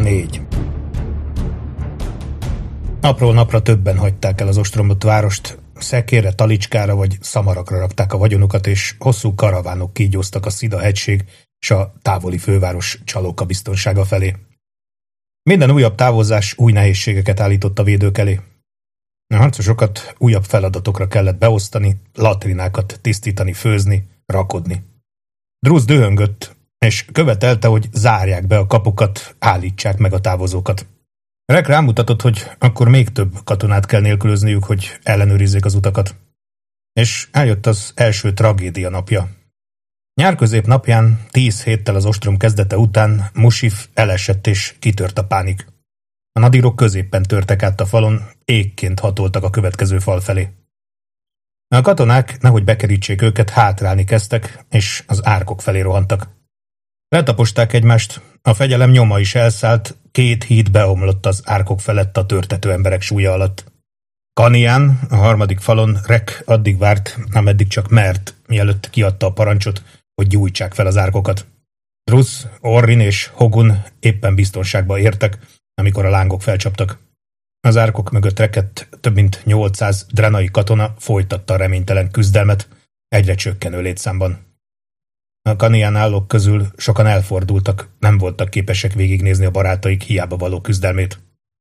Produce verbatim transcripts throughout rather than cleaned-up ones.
négy. Napról napra többen hagyták el az ostromlott várost, szekérre, talicskára vagy szamarakra rakták a vagyonukat, és hosszú karavánok kígyóztak a Szida hegység és a távoli főváros Csalóka biztonsága felé. Minden újabb távozás új nehézségeket állított a védők elé. A harcosokat újabb feladatokra kellett beosztani, latrinákat tisztítani, főzni, rakodni. Drusz dühöngött, és követelte, hogy zárják be a kapukat, állítsák meg a távozókat. Rek rámutatott, hogy akkor még több katonát kell nélkülözniük, hogy ellenőrizzék az utakat. És eljött az első tragédia napja. Nyárközép napján, tíz héttel az ostrom kezdete után Musif elesett és kitört a pánik. A nadírok középpen törtek át a falon, égként hatoltak a következő fal felé. A katonák, nehogy bekerítsék őket, hátrálni kezdtek, és az árkok felé rohantak. Letaposták egymást, a fegyelem nyoma is elszállt, két híd beomlott az árkok felett a törtető emberek súlya alatt. Kanián, a harmadik falon Rek addig várt, ameddig csak mert, mielőtt kiadta a parancsot, hogy gyújtsák fel az árkokat. Drusz, Orrin és Hogun éppen biztonságba értek, amikor a lángok felcsaptak. Az árkok mögött rekett több mint nyolcszáz drenai katona folytatta a reménytelen küzdelmet, egyre csökkenő létszámban. A Kanián állók közül sokan elfordultak, nem voltak képesek végignézni a barátaik hiába való küzdelmét.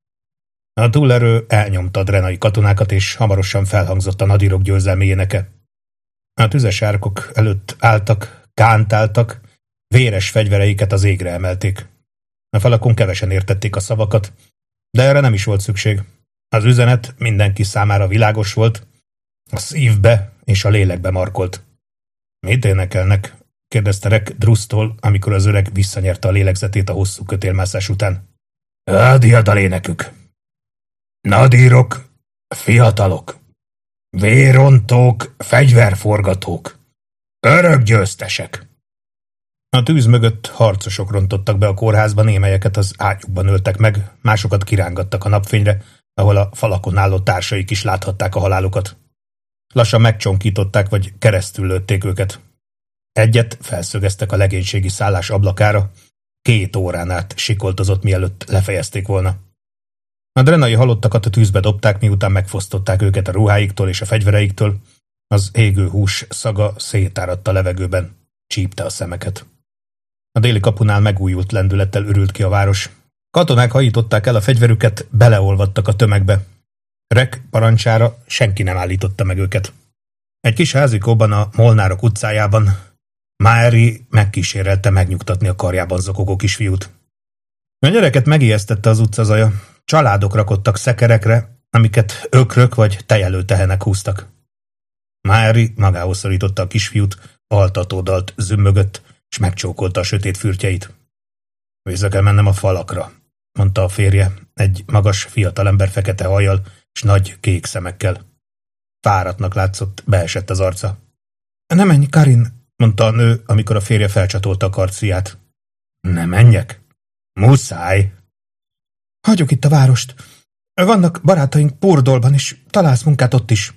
A túlerő elnyomta a drenai katonákat, és hamarosan felhangzott a nadírok győzelmi éneke. A tüzes árkok előtt álltak, kántáltak, véres fegyvereiket az égre emelték. A falakon kevesen értették a szavakat, de erre nem is volt szükség. Az üzenet mindenki számára világos volt, a szívbe és a lélekbe markolt. Mit énekelnek? Kérdezte Rek Drusztól, amikor az öreg visszanyerte a lélegzetét a hosszú kötélmászás után. Diad a lénekük. Nadírok, fiatalok, vérontók, fegyverforgatók, örök győztesek. A tűz mögött harcosok rontottak be a kórházba, némelyeket az ágyukban öltek meg, másokat kirángattak a napfényre, ahol a falakon álló társaik is láthatták a halálukat. Lassan megcsonkították vagy keresztül lőtték őket. Egyet felszögeztek a legénységi szállás ablakára, két órán át sikoltozott, mielőtt lefejezték volna. A drenai halottakat a tűzbe dobták, miután megfosztották őket a ruháiktól és a fegyvereiktől, az égő hús szaga szétáradt a levegőben, csípte a szemeket. A déli kapunál megújult lendülettel ürült ki a város. Katonák hajították el a fegyverüket, beleolvadtak a tömegbe. Rek parancsára senki nem állította meg őket. Egy kis házikóban a Molnárok utcájában Mári megkísérelte megnyugtatni a karjában zokogó kisfiút. A gyereket megijesztette az utcazaja. Családok rakodtak szekerekre, amiket ökrök vagy tejelő tehenek húztak. Mári magához szorította a kisfiút, altatódalt zümmögött, és megcsókolta a sötét fürtjeit. Vissza kell mennem a falakra, mondta a férje, egy magas fiatalember fekete hajjal és nagy kék szemekkel. Fáradtnak látszott, beesett az arca. Ne menj, Karin, mondta a nő, amikor a férje felcsatolta a karcfiát. Ne menjek? Muszáj. Hagyjuk itt a várost. Vannak barátaink Purdolban, és találsz munkát ott is.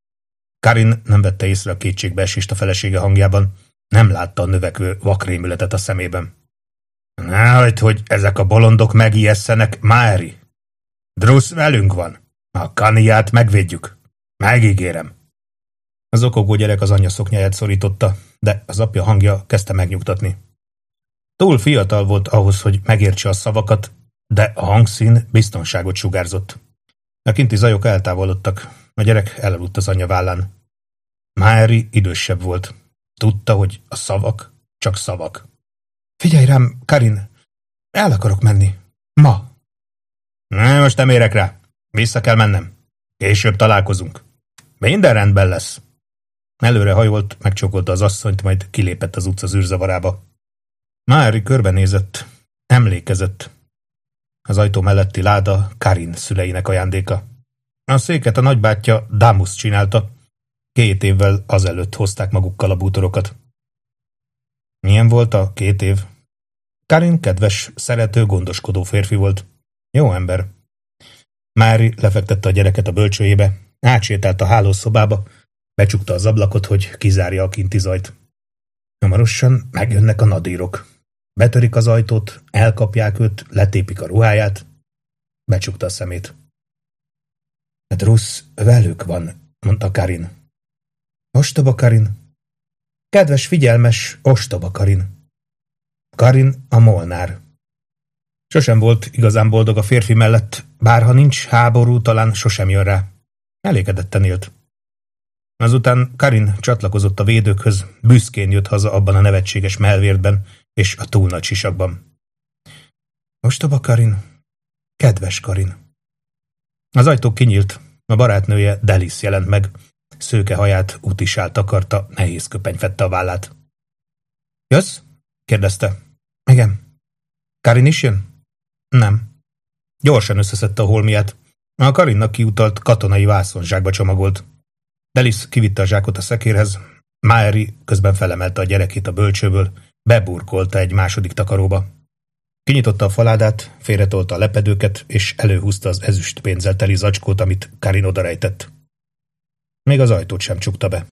Karin nem vette észre a kétségbeesést a felesége hangjában, nem látta a növekvő vakrémületet a szemében. Nehagyd, hogy ezek a bolondok megijesszenek, Mári. Drusz velünk van. A Kaniát megvédjük. Megígérem. Az okogó gyerek az anyja szoknyáját szorította, de az apja hangja kezdte megnyugtatni. Túl fiatal volt ahhoz, hogy megértse a szavakat, de a hangszín biztonságot sugárzott. A kinti zajok eltávolodtak, a gyerek elaludt az anyja vállán. Mári idősebb volt. Tudta, hogy a szavak csak szavak. Figyelj rám, Karin, el akarok menni. Ma. Ne, most nem érek rá. Vissza kell mennem. Később találkozunk. Minden rendben lesz. Előre hajolt, megcsókolta az asszonyt, majd kilépett az utca zűrzavarába. Mári körbenézett, emlékezett. Az ajtó melletti láda Karin szüleinek ajándéka. A széket a nagybátyja Damus csinálta. Két évvel azelőtt hozták magukkal a bútorokat. Milyen volt a két év? Karin kedves, szerető, gondoskodó férfi volt. Jó ember. Mári lefektette a gyereket a bölcsőjébe, átsétált a hálószobába, becsukta az ablakot, hogy kizárja a kinti zajt. Hamarosan megjönnek a nadírok. Betörik az ajtót, elkapják őt, letépik a ruháját. Becsukta a szemét. Drusz velük van, mondta Karin. Ostoba Karin. Kedves, figyelmes, ostoba Karin. Karin a Molnár. Sosem volt igazán boldog a férfi mellett, bár ha nincs háború, talán sosem jön rá. Elégedetten élt. Azután Karin csatlakozott a védőkhöz, büszkén jött haza abban a nevetséges mellvértben és a túl nagy sisakban. Ostoba Karin, kedves Karin. Az ajtó kinyílt, a barátnője Delis jelent meg, szőke haját útisál takarta, nehéz köpeny fedte a vállát. Jössz? kérdezte. Igen. Karin is jön? Nem. Gyorsan összeszedte a holmiát. A Karinnak kiutalt katonai vászonzsákba csomagolt. Delis kivitte a zsákot a szekérhez, Máeri közben felemelte a gyerekét a bölcsőből, beburkolta egy második takaróba. Kinyitotta a faládát, félretolta a lepedőket, és előhúzta az ezüst pénzzel teli zacskót, amit Karin odarejtett. Még az ajtót sem csukta be.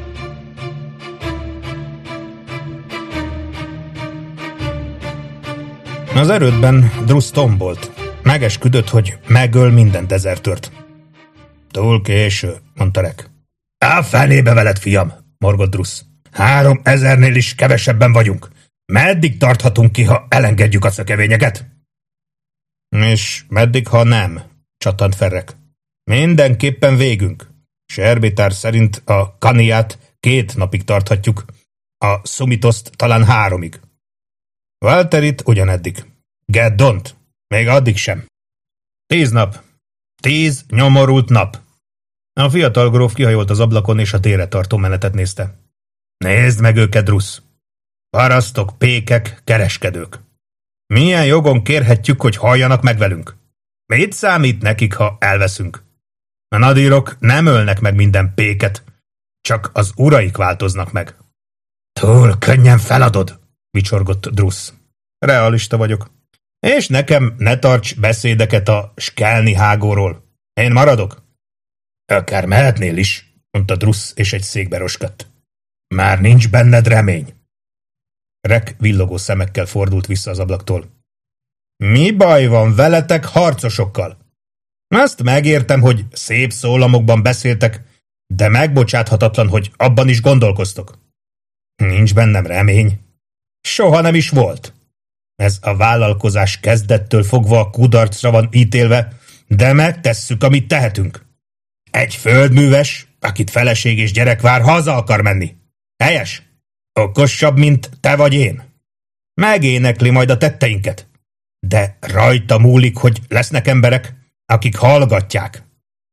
Az erődben Drusz tombolt. Megesküdött, hogy megöl minden dezertört. Túl késő, mondta Rek. Á, fenébe veled, fiam, morgott Drusz. Három ezernél is kevesebben vagyunk. Meddig tarthatunk ki, ha elengedjük a szökevényeket? És meddig, ha nem? Csattant fel Rek. Mindenképpen végünk. Serbitár szerint a Kaniát két napig tarthatjuk, a Sumitoszt talán háromig. Walterit ugyaneddig. Geddont, még addig sem. Tíz nap. Tíz nyomorult nap. A fiatal gróf kihajolt az ablakon, és a térre tartó menetet nézte. Nézd meg őket, Drusz! Parasztok, pékek, kereskedők. Milyen jogon kérhetjük, hogy halljanak meg velünk? Mit számít nekik, ha elveszünk? A nadírok nem ölnek meg minden péket, csak az uraik változnak meg. Túl könnyen feladod, vicsorgott Drusz. Realista vagyok. És nekem ne tarts beszédeket a Skelni hágóról. Én maradok? Akár mehetnél is, mondta Drusz, és egy székbe roskadt. Már nincs benned remény. Rek villogó szemekkel fordult vissza az ablaktól. Mi baj van veletek, harcosokkal? Azt megértem, hogy szép szólamokban beszéltek, de megbocsáthatatlan, hogy abban is gondolkoztok. Nincs bennem remény. Soha nem is volt. Ez a vállalkozás kezdettől fogva a kudarcra van ítélve, de megtesszük, amit tehetünk. Egy földműves, akit feleség és gyerek vár, haza akar menni. Helyes? Okosabb, mint te vagy én. Megénekli majd a tetteinket. De rajta múlik, hogy lesznek emberek, akik hallgatják.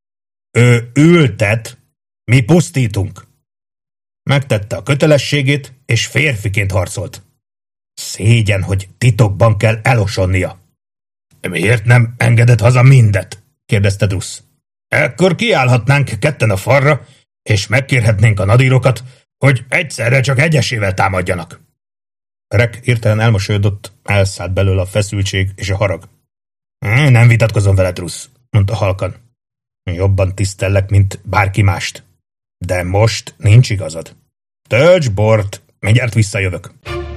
Ő ültet, mi pusztítunk. Megtette a kötelességét, és férfiként harcolt. Szégyen, hogy titokban kell elosonnia. Miért nem engedett haza mindet? kérdezte Drusz. Ekkor kiállhatnánk ketten a falra, és megkérhetnénk a nadírokat, hogy egyszerre csak egyesével támadjanak. Rek hirtelen elmosolyodott, elszállt belőle a feszültség és a harag. Nem vitatkozom veled, Drusz, mondta halkan. Jobban tisztellek, mint bárki mást. De most nincs igazad. Tölts bort, mindjárt visszajövök.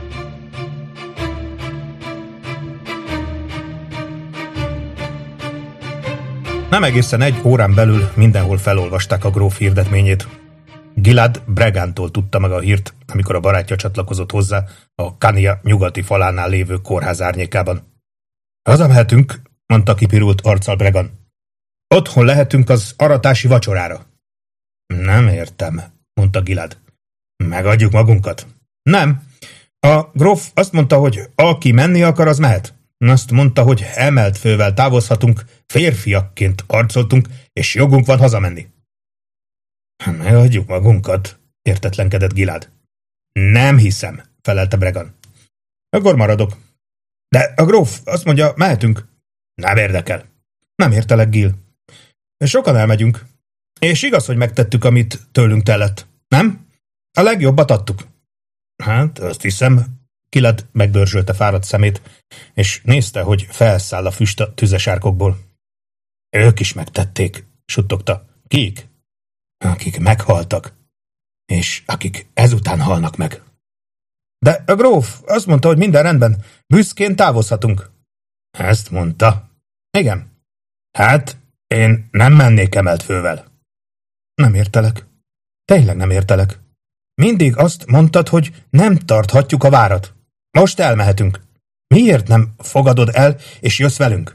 Nem egészen egy órán belül mindenhol felolvasták a gróf hirdetményét. Gilad Bregántól tudta meg a hírt, amikor a barátja csatlakozott hozzá a Kania nyugati falánál lévő kórház árnyékában. Hazamehetünk, mondta kipirult arccal Bregan. Otthon lehetünk az aratási vacsorára. Nem értem, mondta Gilad. Megadjuk magunkat? Nem. A gróf azt mondta, hogy aki menni akar, az mehet. Azt mondta, hogy emelt fővel távozhatunk, férfiakként harcoltunk, és jogunk van hazamenni. Megadjuk magunkat, értetlenkedett Gilad. Nem hiszem, felelte Bregan. Akkor maradok. De a gróf azt mondja, mehetünk. Nem érdekel. Nem értelek, Gil. Sokan elmegyünk. És igaz, hogy megtettük, amit tőlünk tellett. Nem? A legjobbat adtuk. Hát, azt hiszem. Gilad megdörzsölte fáradt szemét, és nézte, hogy felszáll a füst a tüzes árkokból. Ők is megtették, suttogta. Kik? Akik meghaltak, és akik ezután halnak meg. De a gróf azt mondta, hogy minden rendben, büszkén távozhatunk. Ezt mondta? Igen. Hát, én nem mennék emelt fővel. Nem értelek. Tényleg nem értelek. Mindig azt mondtad, hogy nem tarthatjuk a várat. Most elmehetünk. Miért nem fogadod el, és jössz velünk?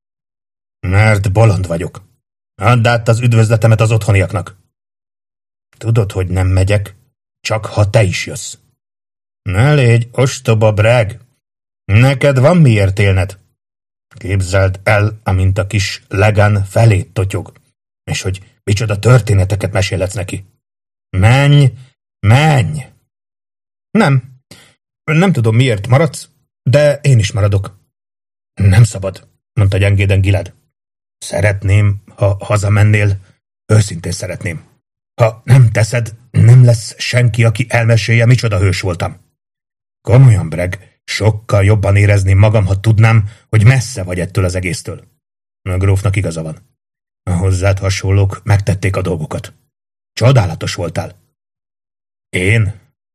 Mert bolond vagyok. Add át az üdvözletemet az otthoniaknak. Tudod, hogy nem megyek, csak ha te is jössz. Ne légy ostoba, Bragg. Neked van miért élned. Képzeld el, amint a kis Legan felét totyog, és hogy micsoda történeteket mesélhetsz neki. Menj, menj! Nem. Nem tudom, miért maradsz, de én is maradok. Nem szabad, mondta gyengéden Gilad. Szeretném, ha hazamennél, őszintén szeretném. Ha nem teszed, nem lesz senki, aki elmesélje, micsoda hős voltam. Komolyan, Bragg, sokkal jobban érezném magam, ha tudnám, hogy messze vagy ettől az egésztől. A grófnak igaza van. A hozzád hasonlók megtették a dolgokat. Csodálatos voltál. Én?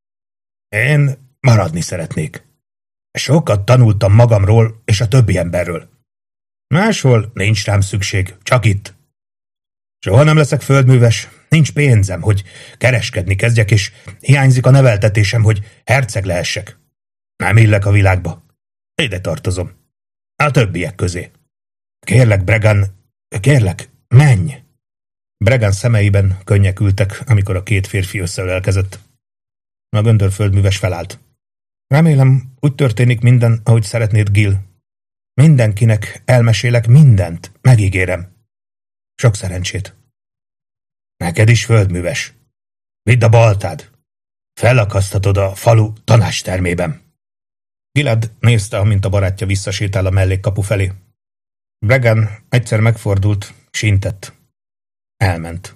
Én maradni szeretnék. Sokat tanultam magamról és a többi emberről. Máshol nincs rám szükség, csak itt. Soha nem leszek földműves, nincs pénzem, hogy kereskedni kezdjek, és hiányzik a neveltetésem, hogy herceg lehessek. Nem illek a világba. Ide tartozom. A többiek közé. Kérlek, Bregan, kérlek, menj! Bregan szemeiben könnyek ültek, amikor a két férfi összeölelkezett. A göndörföldműves felállt. Remélem, úgy történik minden, ahogy szeretnéd, Gil. Mindenkinek elmesélek mindent, megígérem. Sok szerencsét. Neked is, földműves. Vidd a baltád. Felakasztatod a falu tanácstermében. Gilad nézte, amint a barátja visszasétál a mellékkapu felé. Bregan egyszer megfordult, sintett. Elment.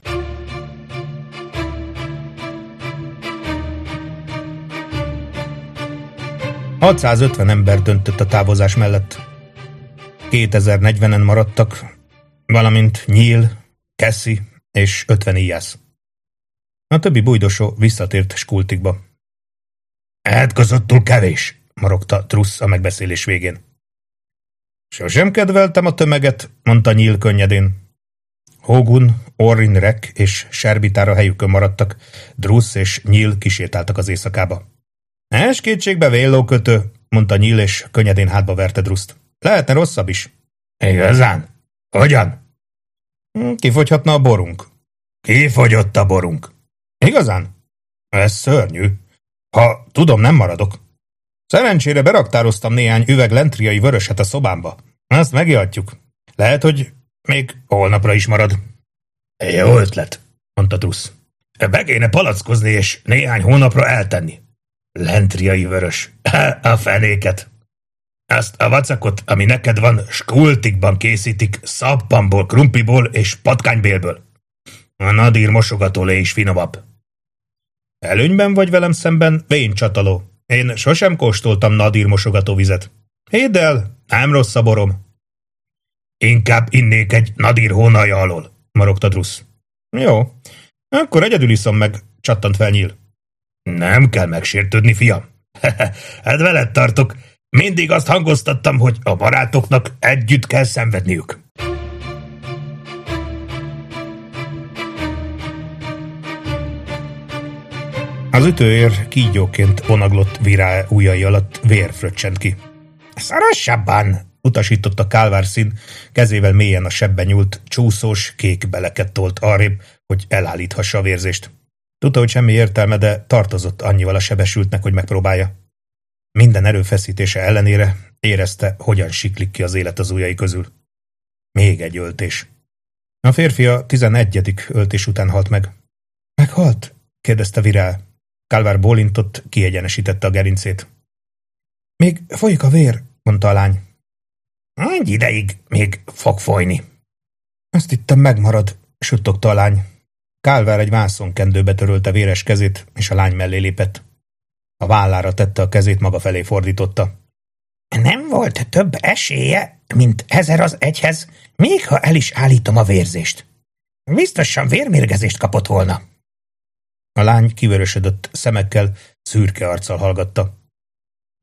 hatszázötven ember döntött a távozás mellett. kétezer-negyvenen maradtak, valamint Nyíl, Cassie és ötven íjász. A többi bujdosó visszatért Skultikba. Átkozottul kevés, morogta Truss a megbeszélés végén. Sosem kedveltem a tömeget, mondta Nyíl könnyedén. Hogun, Orrin Rek és Serbitár a helyükön maradtak, Druss és Nyíl kisétáltak az éjszakába. Es kétségbe véllókötő, mondta Nyíl, és könnyedén hátba verte Druszt. Lehetne rosszabb is. Igazán? Hogyan? Kifogyhatna a borunk. Kifogyott a borunk. Igazán? Ez szörnyű. Ha tudom, nem maradok. Szerencsére beraktároztam néhány üveg lentriai vöröset a szobámba. Azt megihatjuk. Lehet, hogy még holnapra is marad. Jó ötlet, mondta Truss. Be kéne palackozni és néhány hónapra eltenni. Lentriai vörös. A fenéket. Azt a vacakot, ami neked van, Skultikban készítik szappanból, krumpliból és patkánybélből. A nadír mosogatólé is finomabb. Előnyben vagy velem szemben, vén csataló. Én sosem kóstoltam nadír mosogatóvizet. Hidd el, nem rossz a borom. Inkább innék egy nadír hónalja alól, morogta Druss. Jó, akkor egyedül iszom meg, csattant fel Nyíl. Nem kell megsértődni, fiam. Hát veled tartok. Mindig azt hangoztattam, hogy a barátoknak együtt kell szenvedniük. Az ütőér kígyóként vonaglott Viráe ujjai alatt vér fröccsent ki. Szorossabban, utasította Kálvárszín, kezével mélyen a sebben nyúlt, csúszós, kék beleket tolt arrébb, hogy elállíthassa a vérzést. Tudta, hogy semmi értelme, de tartozott annyival a sebesültnek, hogy megpróbálja. Minden erőfeszítése ellenére érezte, hogyan siklik ki az élet az ujjai közül. Még egy öltés. A férfi a tizenegyedik öltés után halt meg. Meghalt? kérdezte Viráe. Kálvár bólintott, kiegyenesítette a gerincét. Még folyik a vér, mondta a lány. Egy ideig még fog folyni. Azt hittem megmarad, suttogta a lány. Kálvár egy vászonkendőbe törölte véres kezét, és a lány mellé lépett. A vállára tette a kezét, maga felé fordította. Nem volt több esélye, mint ezer az egyhez, még ha el is állítom a vérzést. Biztosan vérmérgezést kapott volna. A lány kivörösödött szemekkel, szürke arccal hallgatta.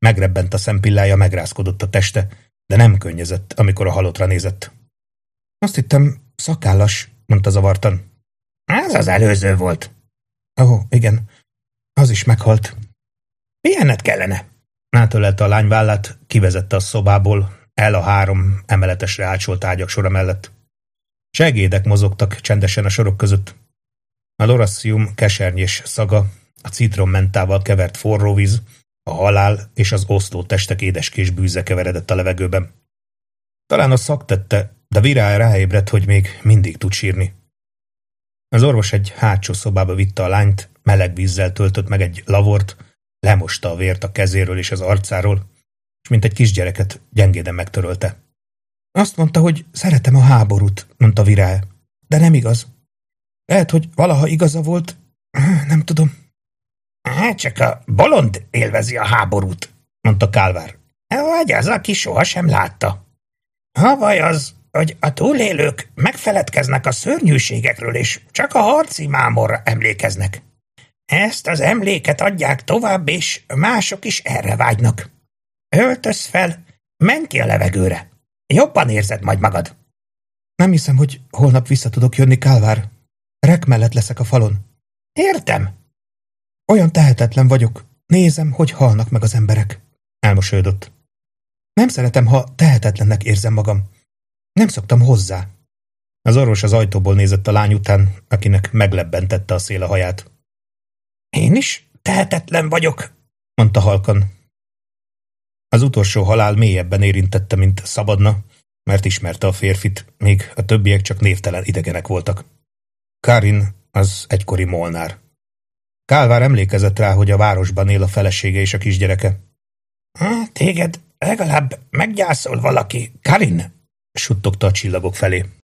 Megrebbent a szempillája, megrázkodott a teste, de nem könnyezett, amikor a halottra nézett. Azt hittem, szakállas, mondta zavartan. Ez az előző volt. Ó, oh, igen, az is meghalt. Pihennet kellene. Átölelte a lány vállát, kivezette a szobából, el a három emeletesre ácsolt ágyak sora mellett. Segédek mozogtak csendesen a sorok között. A lorasszium kesernyés szaga, a citronmentával kevert forró víz, a halál és az oszló testek édeskés bűze keveredett a levegőben. Talán a szak tette, de Virály ráébredt, hogy még mindig tud sírni. Az orvos egy hátsó szobába vitte a lányt, meleg vízzel töltött meg egy lavort, lemosta a vért a kezéről és az arcáról, és mint egy kisgyereket gyengéden megtörölte. Azt mondta, hogy szeretem a háborút, mondta Virály, de nem igaz. Lehet, hogy valaha igaza volt, nem tudom. Hát csak a bolond élvezi a háborút, mondta Kálvár. Vagy az, aki sohasem látta. Ha vaj az, hogy a túlélők megfeledkeznek a szörnyűségekről, és csak a harci mámorra emlékeznek. Ezt az emléket adják tovább, és mások is erre vágynak. Öltöz fel, menj ki a levegőre. Jobban érzed majd magad. Nem hiszem, hogy holnap vissza tudok jönni, Kálvár. Rek mellett leszek a falon. Értem. Olyan tehetetlen vagyok. Nézem, hogy halnak meg az emberek. Elmosolyodott. Nem szeretem, ha tehetetlennek érzem magam. Nem szoktam hozzá. Az orvos az ajtóból nézett a lány után, akinek meglebbentette a szél a haját. Én is tehetetlen vagyok, mondta halkan. Az utolsó halál mélyebben érintette, mint szabadna, mert ismerte a férfit, míg a többiek csak névtelen idegenek voltak. Karin az egykori molnár. Kálvár emlékezett rá, hogy a városban él a felesége és a kisgyereke. Téged legalább meggyászol valaki, Karin, suttogta a csillagok felé.